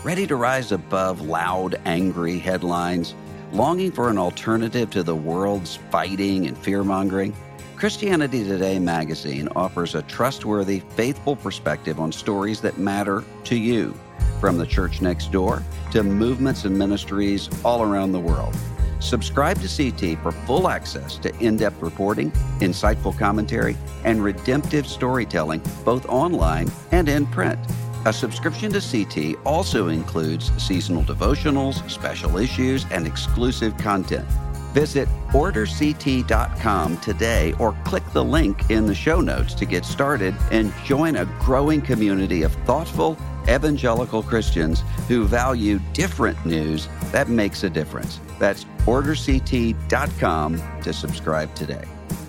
Ready to rise above loud, angry headlines? Longing for an alternative to the world's fighting and fear-mongering? Christianity Today magazine offers a trustworthy, faithful perspective on stories that matter to you, from the church next door to movements and ministries all around the world. Subscribe to CT for full access to in-depth reporting, insightful commentary, and redemptive storytelling, both online and in print. A subscription to CT also includes seasonal devotionals, special issues, and exclusive content. Visit orderct.com today or click the link in the show notes to get started and join a growing community of thoughtful evangelical Christians who value different news that makes a difference. That's orderct.com to subscribe today.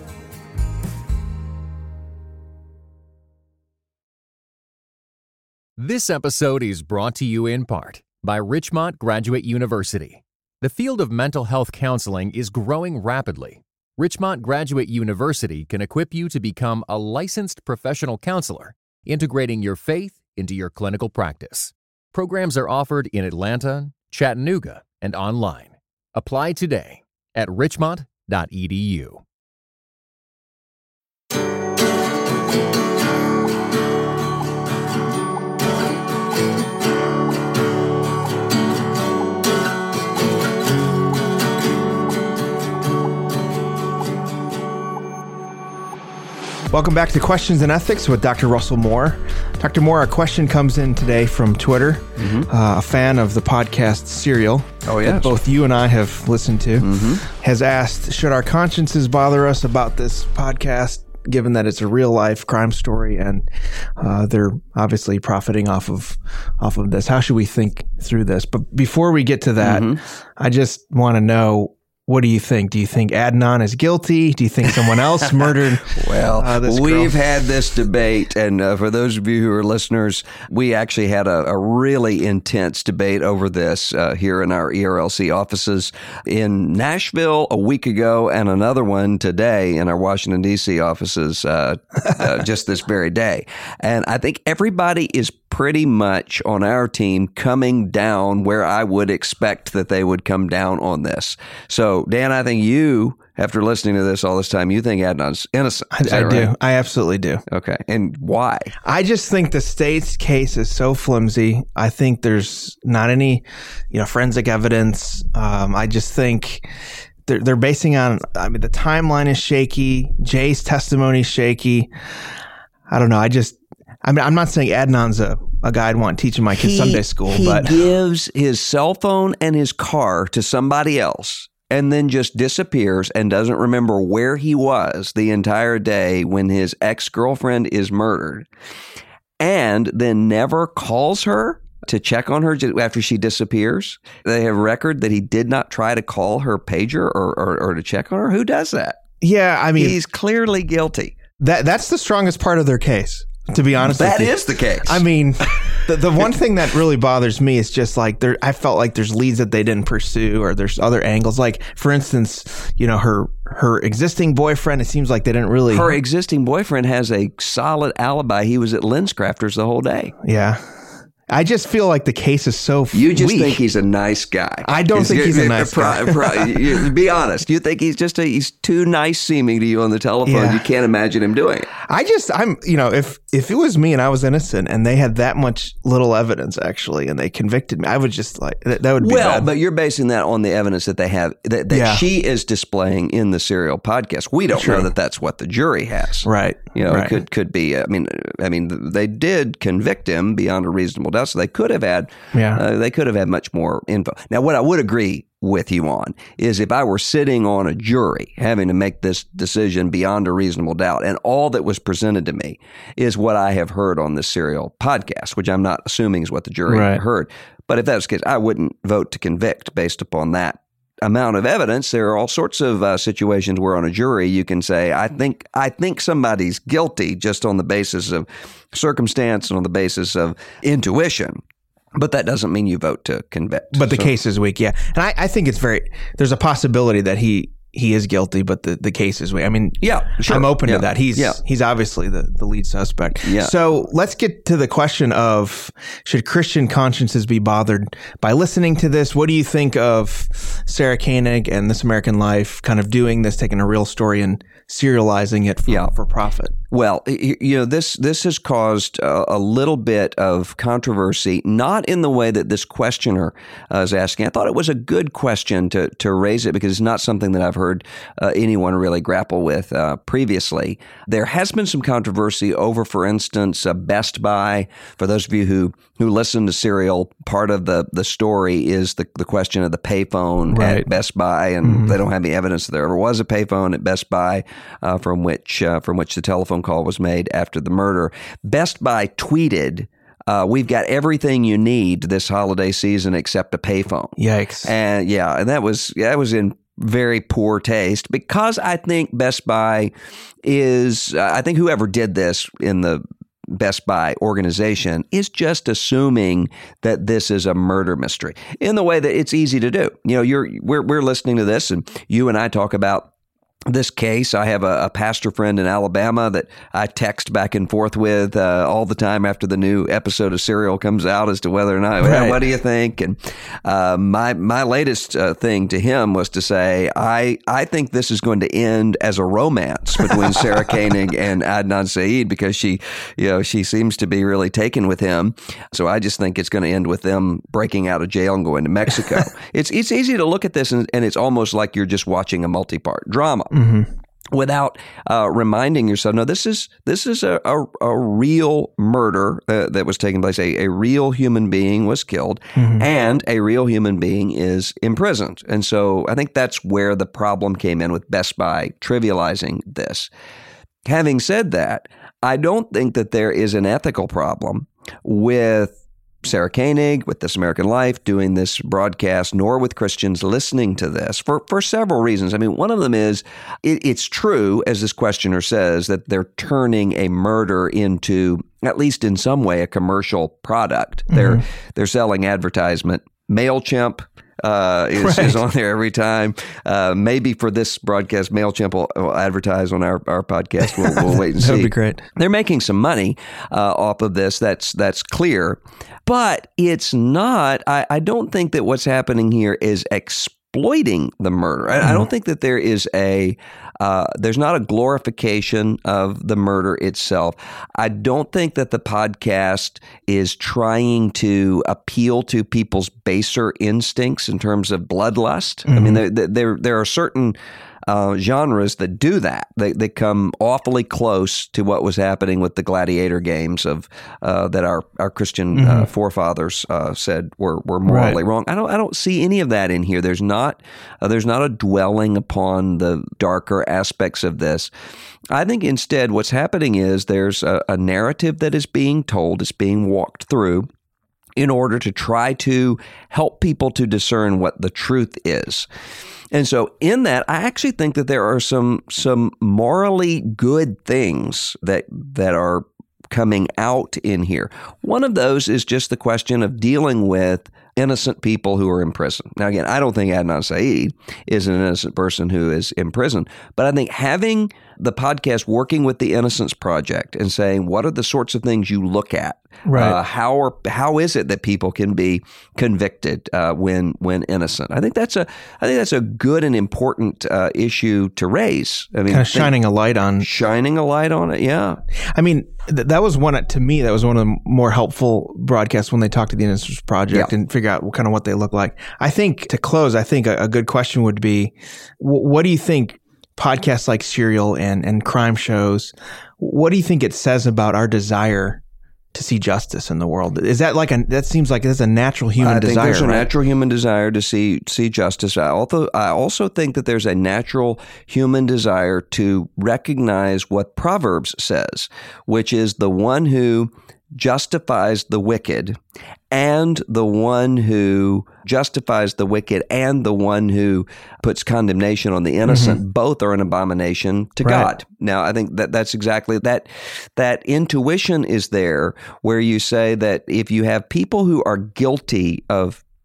This episode is brought to you in part by Richmont Graduate University. The field of mental health counseling is growing rapidly. Richmont Graduate University can equip you to become a licensed professional counselor, integrating your faith into your clinical practice. Programs are offered in Atlanta, Chattanooga, and online. Apply today at richmont.edu. Welcome back to Questions in Ethics with Dr. Russell Moore. Dr. Moore, a question comes in today from Twitter, a fan of the podcast Serial, that both you and I have listened to, has asked, should our consciences bother us about this podcast, given that it's a real-life crime story and they're obviously profiting off of this? How should we think through this? But before we get to that, I just want to know, what do you think? Do you think Adnan is guilty? Do you think someone else murdered this girl? We've had this debate, and for those of you who are listeners, we actually had a really intense debate over this here in our ERLC offices in Nashville a week ago, and another one today in our Washington, D.C. offices just this very day. And I think everybody is pretty much on our team coming down where I would expect that they would come down on this. So, Dan, I think you, after listening to this all this time, you think Adnan's innocent. I do. I absolutely do. Okay. And why? I just think the state's case is so flimsy. I think there's not any, forensic evidence. I just think they're basing on, the timeline is shaky. Jay's testimony is shaky. I don't know. I'm not saying Adnan's a guy I'd want teaching my kids Sunday school, but he gives his cell phone and his car to somebody else and then just disappears and doesn't remember where he was the entire day when his ex-girlfriend is murdered, and then never calls her to check on her after she disappears. They have record that he did not try to call her pager or to check on her. Who does that? Yeah, he's clearly guilty. That's the strongest part of their case. To be honest with you. That is the case. The one thing that really bothers me is just like I felt like there's leads that they didn't pursue, or there's other angles. Like, for instance, her existing boyfriend, it seems like they didn't really. Her existing boyfriend has a solid alibi. He was at LensCrafters the whole day. Yeah. I just feel like the case is so You just weak. think he's a nice guy. I don't think he's a nice guy. Be honest. You think he's too nice seeming to you on the telephone. Yeah. You can't imagine him doing it. If it was me and I was innocent and they had that much little evidence actually and they convicted me, I would just that would be bad. But you're basing that on the evidence that they have that she is displaying in the Serial podcast. We don't know that that's what the jury has. Right. It could be. They did convict him beyond a reasonable doubt, so they could have had much more info. Now, what I would agree with you on is if I were sitting on a jury having to make this decision beyond a reasonable doubt, and all that was presented to me is what I have heard on this Serial podcast, which I'm not assuming is what the jury heard. But if that's the case, I wouldn't vote to convict based upon that amount of evidence. There are all sorts of situations where on a jury you can say, I think somebody's guilty just on the basis of circumstance and on the basis of intuition. But that doesn't mean you vote to convict. But the case is weak, yeah. And I think there's a possibility that he he is guilty, but the case is, I mean, sure. I'm open to that. He's obviously the lead suspect. Yeah. So let's get to the question of, should Christian consciences be bothered by listening to this? What do you think of Sarah Koenig and This American Life kind of doing this, taking a real story and serializing it for profit? Well, this has caused a little bit of controversy, not in the way that this questioner is asking. I thought it was a good question to raise it, because it's not something that I've heard anyone really grapple with previously. There has been some controversy over, for instance, Best Buy. For those of you who listen to Serial, part of the story is the question of the payphone at Best Buy, and they don't have any evidence that there ever was a payphone at Best Buy from which the telephone call was made after the murder. Best Buy tweeted, "We've got everything you need this holiday season except a payphone." Yikes! And that was in very poor taste, because I think Best Buy I think whoever did this in the Best Buy organization is just assuming that this is a murder mystery in the way that it's easy to do. We're listening to this, and you and I talk about this case. I have a pastor friend in Alabama that I text back and forth with all the time after the new episode of Serial comes out as to whether or not, what do you think? And my latest thing to him was to say, I think this is going to end as a romance between Sarah Koenig and Adnan Syed, because she seems to be really taken with him. So I just think it's going to end with them breaking out of jail and going to Mexico. It's easy to look at this and it's almost like you're just watching a multi-part drama. Without reminding yourself, no, this is a real murder that was taking place. A real human being was killed, and a real human being is imprisoned. And so I think that's where the problem came in with Best Buy trivializing this. Having said that, I don't think that there is an ethical problem with Sarah Koenig, with This American Life, doing this broadcast, nor with Christians listening to this for several reasons. I mean, one of them is it's true, as this questioner says, that they're turning a murder into, at least in some way, a commercial product. They're selling advertisement. MailChimp is on there every time. Maybe for this broadcast, MailChimp will advertise on our podcast. We'll wait and see. That would be great. They're making some money off of this. That's clear. But it's not, I don't think that what's happening here is exploiting the murder. I don't think that there is there's not a glorification of the murder itself. I don't think that the podcast is trying to appeal to people's baser instincts in terms of bloodlust. I mean, there are certain genres that do that. They come awfully close to what was happening with the gladiator games of that our Christian forefathers said were morally wrong. I don't see any of that in here. There's not a dwelling upon the darker aspects of this. I think instead what's happening is there's a narrative that is being told, it's being walked through in order to try to help people to discern what the truth is. And so in that, I actually think that there are some morally good things that are coming out in here. One of those is just the question of dealing with innocent people who are in prison. Now, again, I don't think Adnan Syed is an innocent person who is in prison, but I think having the podcast working with the Innocence Project and saying, what are the sorts of things you look at? How is it that people can be convicted when innocent? I think that's a good and important issue to raise. I mean, kind of shining a light on it. Yeah. I mean, that was one of the more helpful broadcasts when they talked to the Innocence Project and figure out what they look like. I think to close, a good question would be, what do you think podcasts like Serial and crime shows, what do you think it says about our desire to see justice in the world? Is that that seems like it's a natural human desire? I think there's a natural human desire to see justice. I also think that there's a natural human desire to recognize what Proverbs says, which is the one who justifies the wicked and the one who justifies the wicked and the one who puts condemnation on the innocent, both are an abomination to God. Now, I think that's exactly that intuition is there where you say that if you have people who are guilty of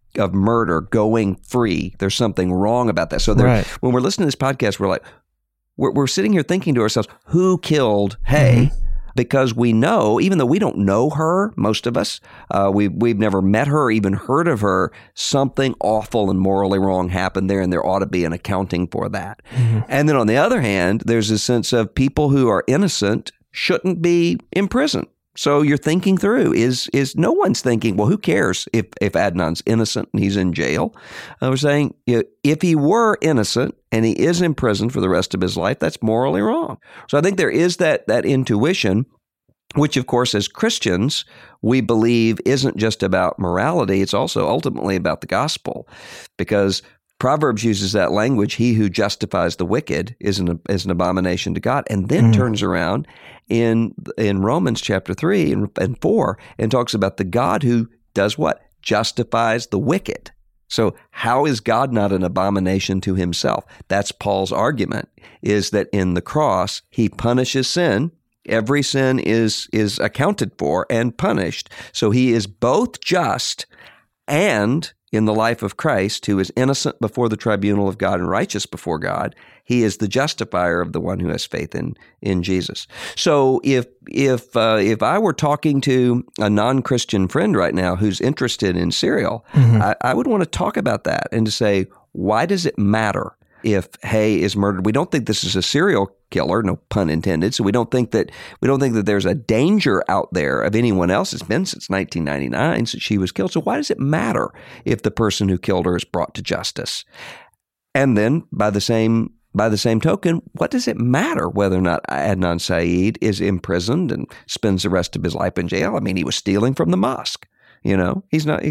murder going free. There's something wrong about that. So when we're listening to this podcast, we're like, we're sitting here thinking to ourselves, who killed Hay? Mm-hmm. Because we know, even though we don't know her, most of us, we've never met her or even heard of her, something awful and morally wrong happened there, and there ought to be an accounting for that. Mm-hmm. And then on the other hand, there's a sense of people who are innocent shouldn't be imprisoned. So you're thinking through, is no one's thinking, well, who cares if Adnan's innocent and he's in jail? We're saying if he were innocent and he is in prison for the rest of his life, that's morally wrong. So I think there is that intuition, which, of course, as Christians, we believe isn't just about morality. It's also ultimately about the gospel, because Proverbs uses that language, he who justifies the wicked is an abomination to God, and then turns around in Romans chapter 3 and 4 and talks about the God who does what? Justifies the wicked. So how is God not an abomination to himself? That's Paul's argument, is that in the cross, he punishes sin. Every sin is accounted for and punished. So he is both just and, in the life of Christ, who is innocent before the tribunal of God and righteous before God, he is the justifier of the one who has faith in Jesus. So if I were talking to a non-Christian friend right now who's interested in serial, I would want to talk about that and to say, why does it matter if Hay is murdered? We don't think this is a serial killer, no pun intended. So we don't think that there's a danger out there of anyone else. It's been since 1999 since she was killed. So why does it matter if the person who killed her is brought to justice? And then by the same token, what does it matter whether or not Adnan Syed is imprisoned and spends the rest of his life in jail? I mean, he was stealing from the mosque. You know, he's not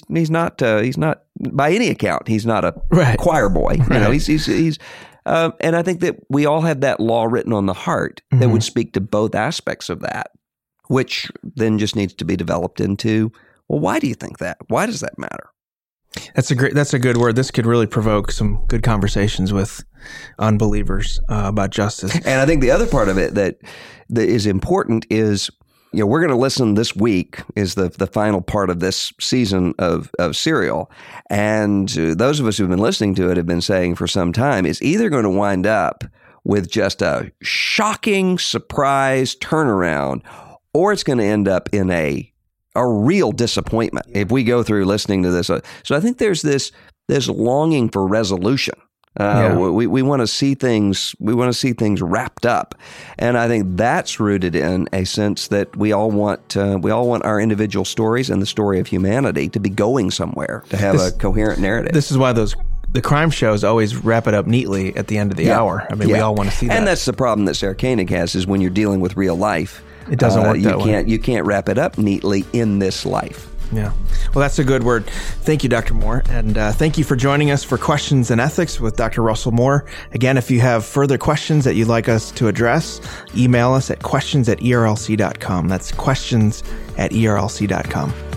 by any account, he's not a choir boy. You know, he's and I think that we all have that law written on the heart that would speak to both aspects of that, which then just needs to be developed into, well, why do you think that? Why does that matter? That's a good word. This could really provoke some good conversations with unbelievers about justice. And I think the other part of it that is important is, you know, we're going to listen this week is the final part of this season of Serial. And those of us who've been listening to it have been saying for some time, it's either going to wind up with just a shocking surprise turnaround, or it's going to end up in a real disappointment if we go through listening to this. So I think there's this longing for resolution. We want to see things. We want to see things wrapped up, and I think that's rooted in a sense that we all want our individual stories and the story of humanity to be going somewhere, to have a coherent narrative. This is why the crime shows always wrap it up neatly at the end of the hour. I mean, we all want to see that. And that's the problem that Sarah Koenig has, is when you're dealing with real life, it doesn't work that way. You can't wrap it up neatly in this life. Yeah. Well, that's a good word. Thank you, Dr. Moore. And thank you for joining us for Questions in Ethics with Dr. Russell Moore. Again, if you have further questions that you'd like us to address, email us at questions@erlc.com. That's questions@erlc.com.